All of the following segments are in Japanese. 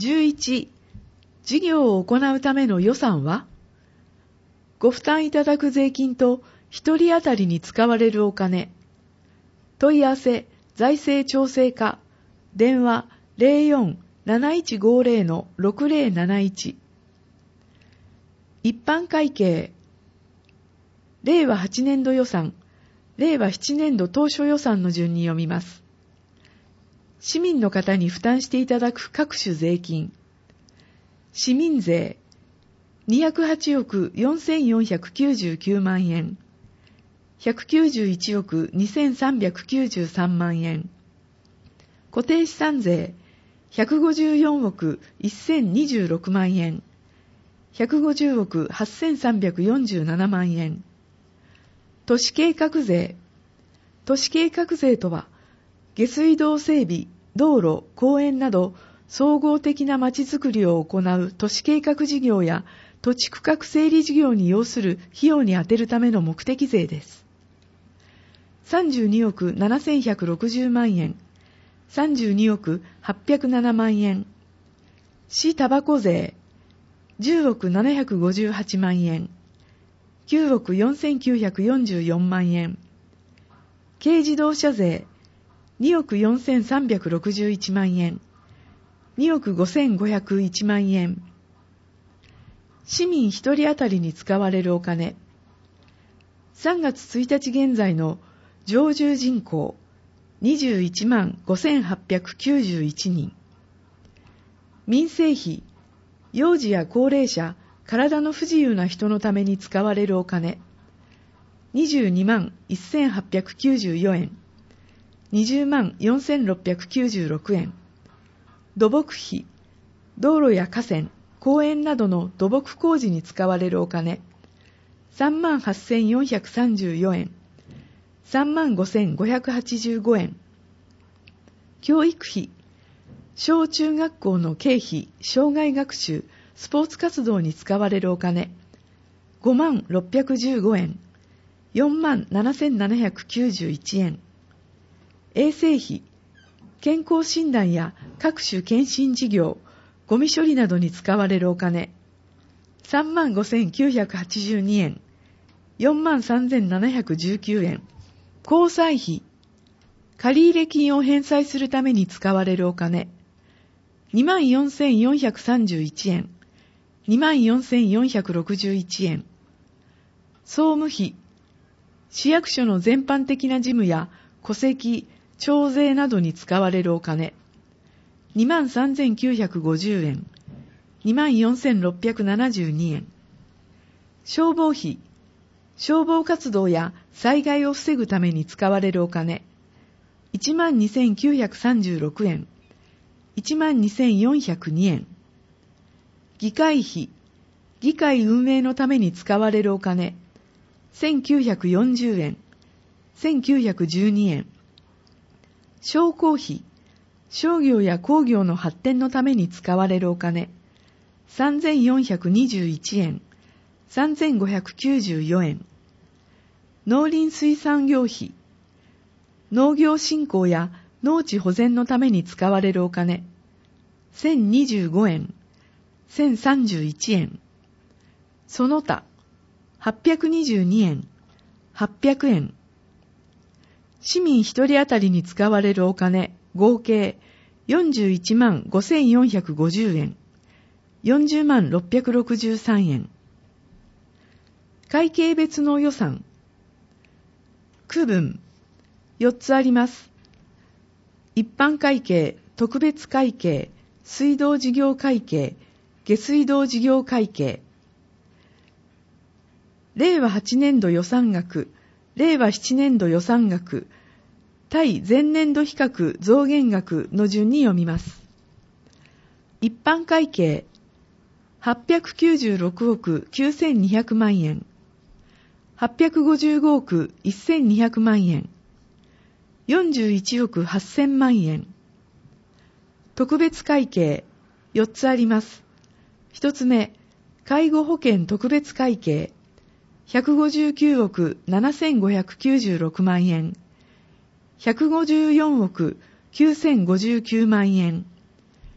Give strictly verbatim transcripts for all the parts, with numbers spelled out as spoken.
じゅういち、事業を行うための予算は？ご負担いただく税金と一人当たりに使われるお金。問い合わせ、財政調整課、電話 ゼロよん なないちごゼロ のろくゼロなないち。一般会計、れいわはちねんど予算、れいわななねんど当初予算の順に読みます。市民の方に負担していただく各種税金。市民税、にひゃくはちおくよんせんよんひゃくきゅうじゅうきゅうまんえん。ひゃくきゅうじゅういちおくにせんさんびゃくきゅうじゅうさんまんえん。固定資産税、ひゃくごじゅうよんおくせんにじゅうろくまんえん。ひゃくごじゅうおくはっせんさんびゃくよんじゅうななまんえん。都市計画税。都市計画税とは、下水道整備、道路、公園など、総合的なまちづくりを行う都市計画事業や土地区画整理事業に要する費用に充てるための目的税です。さんじゅうにおくななせんひゃくろくじゅうまんえん、さんじゅうにおくはっぴゃくななまんえん。市タバコ税、じゅうおくななひゃくごじゅうはちまんえん、きゅうおくよんせんきゅうひゃくよんじゅうよんまんえん。軽自動車税、におくよんせんさんびゃくろくじゅういちまんえん、におくごせんごひゃくいちまんえん。市民一人当たりに使われるお金。さんがつついたち現在の常住人口にじゅういちまんごせんはっぴゃくきゅうじゅういちにん。民生費、幼児や高齢者、体の不自由な人のために使われるお金。にじゅうにまんせんはっぴゃくきゅうじゅうよんえん。にじゅうまんよんせんろっぴゃくきゅうじゅうろくえん。土木費、道路や河川、公園などの土木工事に使われるお金。さんまんはっせんよんひゃくさんじゅうよんえん。さんまんごせんごひゃくはちじゅうごえん。教育費、小中学校の経費、生涯学習、スポーツ活動に使われるお金。ごまんろっぴゃくじゅうごえん。よんまんななせんななひゃくきゅうじゅういちえん。衛生費、健康診断や各種検診事業、ゴミ処理などに使われるお金。さんまんごせんきゅうひゃくはちじゅうにえん。よんまんさんぜんななひゃくじゅうきゅうえん。交際費、借入金を返済するために使われるお金。にまんよんせんよんひゃくさんじゅういちえん。にまんよんせんよんひゃくろくじゅういちえん。総務費、市役所の全般的な事務や戸籍、徴税などに使われるお金。にまんさんぜんきゅうひゃくごじゅうえん。にまんよんせんろっぴゃくななじゅうにえん。消防費、消防活動や災害を防ぐために使われるお金。いちまんにせんきゅうひゃくさんじゅうろくえん。いちまんにせんよんひゃくにえん。議会費、議会運営のために使われるお金。せんきゅうひゃくよんじゅうえん。せんきゅうひゃくじゅうにえん。商工費、商業や工業の発展のために使われるお金。さんぜんよんひゃくにじゅういちえん。さんぜんごひゃくきゅうじゅうよえん。農林水産業費、農業振興や農地保全のために使われるお金。せんにじゅうごえん。せんさんじゅういちえん。その他、はっぴゃくにじゅうにえん。はっぴゃくえん。市民一人当たりに使われるお金、合計よんじゅういちまんごせんよんひゃくごじゅうえん。よんじゅうまんろっぴゃくろくじゅうさんえん。会計別の予算。区分、よっつあります。一般会計、特別会計、水道事業会計、下水道事業会計。れいわはちねんど予算額、れいわななねんど予算額、対前年度比較増減額の順に読みます。一般会計、はっぴゃくきゅうじゅうろくおくきゅうせんにひゃくまんえん、はっぴゃくごじゅうごおくせんにひゃくまんえん、よんじゅういちおくはっせんまんえん。特別会計、よっつあります。一つ目、介護保険特別会計、ひゃくごじゅうきゅうおくななせんごひゃくきゅうじゅうろくまんえん、ひゃくごじゅうよんおくきゅうせんごじゅうきゅうまんえん、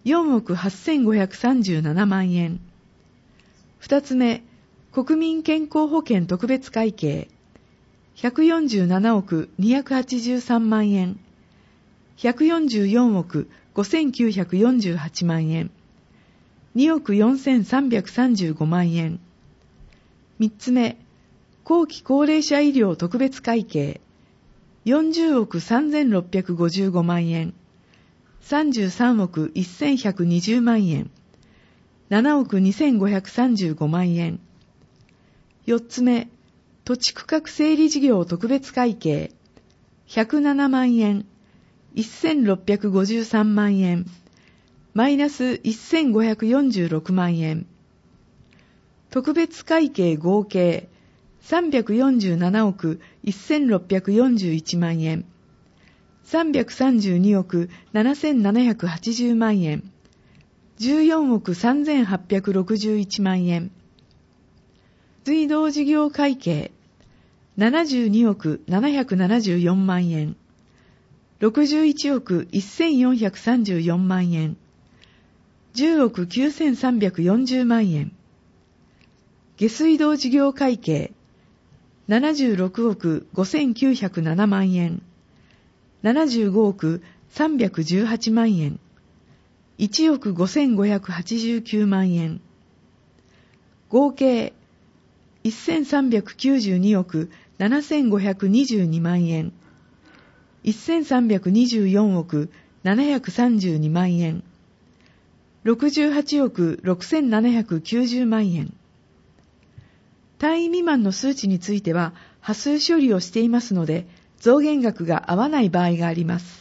よんおくはっせんごひゃくさんじゅうななまんえん。二つ目、国民健康保険特別会計、ひゃくよんじゅうななおくにひゃくはちじゅうさんまんえん、ひゃくよんじゅうよんおくごせんきゅうひゃくよんじゅうはちまんえん、におくよんせんさんびゃくさんじゅうごまんえん。三つ目、後期高齢者医療特別会計、よんじゅうおくさんぜんろっぴゃくごじゅうごまんえん、さんじゅうさんおくせんひゃくにじゅうまんえん、ななおくにせんごひゃくさんじゅうごまんえん。四つ目、土地区画整理事業特別会計、ひゃくななまんえん、せんろっぴゃくごじゅうさんまんえん、マイナスせんごひゃくよんじゅうろくまんえん。特別会計合計、さんびゃくよんじゅうななおくせんろっぴゃくよんじゅういちまんえん、さんびゃくさんじゅうにおくななせんななひゃくはちじゅうまんえん、じゅうよんおくさんぜんはっぴゃくろくじゅういちまんえん。水道事業会計、ななじゅうにおくななひゃくななじゅうよんまんえん、ろくじゅういちおくせんよんひゃくさんじゅうよんまんえん、じゅうおくきゅうせんさんびゃくよんじゅうまんえん。下水道事業会計、ななじゅうろくおくごせんきゅうひゃくななまんえん、ななじゅうごおくさんびゃくじゅうはちまんえん、いちおくごせんごひゃくはちじゅうきゅうまんえん。合計、せんさんびゃくきゅうじゅうにおくななせんごひゃくにじゅうにまんえん、せんさんびゃくにじゅうよんおくななひゃくさんじゅうにまんえん、ろくじゅうはちおくろくせんななひゃくきゅうじゅうまんえん。単位未満の数値については、波数処理をしていますので、増減額が合わない場合があります。